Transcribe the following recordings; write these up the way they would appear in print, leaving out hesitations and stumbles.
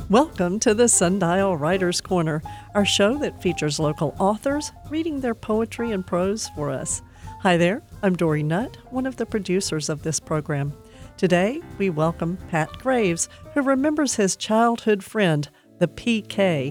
Welcome to the Sundial Writers Corner, our show that features local authors reading their poetry and prose for us. Hi there, I'm Dory Nutt, one of the producers of this program. Today, we welcome Pat Graves, who remembers his childhood friend, the PK.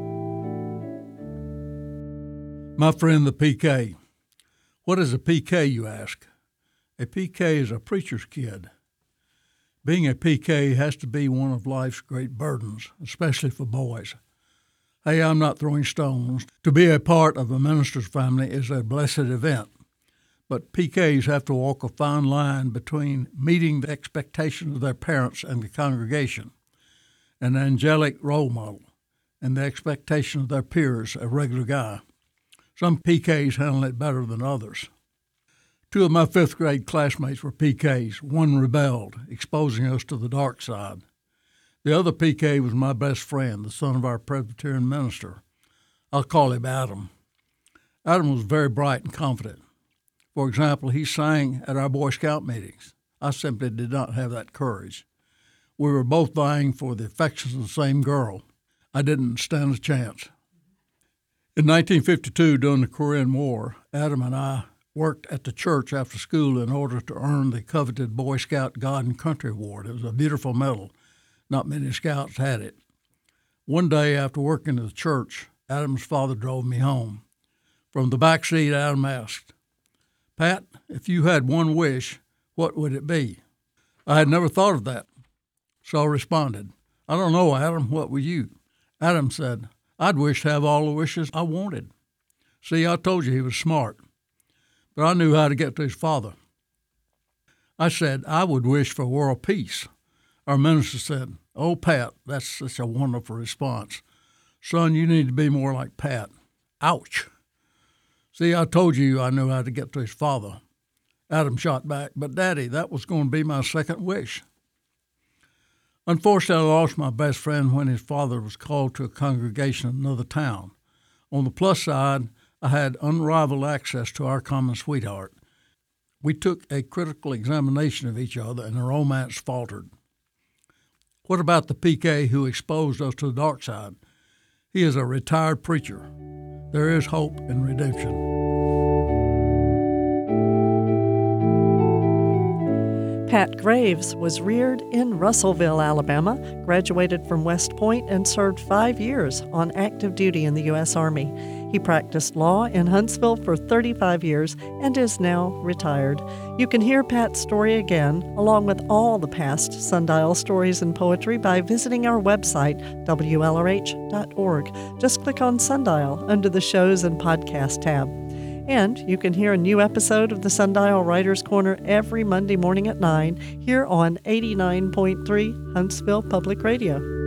My friend, the PK. What is a PK, you ask? A PK is a preacher's kid. Being a PK has to be one of life's great burdens, especially for boys. Hey, I'm not throwing stones. To be a part of a minister's family is a blessed event. But PKs have to walk a fine line between meeting the expectations of their parents and the congregation, an angelic role model, and the expectation of their peers, a regular guy. Some PKs handle it better than others. Two of my fifth grade classmates were PKs. One rebelled, exposing us to the dark side. The other PK was my best friend, the son of our Presbyterian minister. I'll call him Adam. Adam was very bright and confident. For example, he sang at our Boy Scout meetings. I simply did not have that courage. We were both vying for the affections of the same girl. I didn't stand a chance. In 1952, during the Korean War, Adam and I worked at the church after school in order to earn the coveted Boy Scout God and Country Award. It was a beautiful medal. Not many scouts had it. One day after working at the church, Adam's father drove me home. From the back seat, Adam asked, "Pat, if you had one wish, what would it be?" I had never thought of that, so I responded, "I don't know, Adam, what would you?" Adam said, "I'd wish to have all the wishes I wanted." See, I told you he was smart, but I knew how to get to his father. I said, "I would wish for world peace." Our minister said, "Oh, Pat, that's such a wonderful response. Son, you need to be more like Pat." Ouch. See, I told you I knew how to get to his father. Adam shot back, "But, Daddy, that was going to be my second wish." Unfortunately, I lost my best friend when his father was called to a congregation in another town. On the plus side, I had unrivaled access to our common sweetheart. We took a critical examination of each other, and the romance faltered. What about the PK who exposed us to the dark side? He is a retired preacher. There is hope in redemption. Pat Graves was reared in Russellville, Alabama, graduated from West Point, and served 5 years on active duty in the U.S. Army. He practiced law in Huntsville for 35 years and is now retired. You can hear Pat's story again, along with all the past Sundial stories and poetry, by visiting our website, WLRH.org. Just click on Sundial under the Shows and Podcast tab. And you can hear a new episode of the Sundial Writers Corner every Monday morning at 9 here on 89.3 Huntsville Public Radio.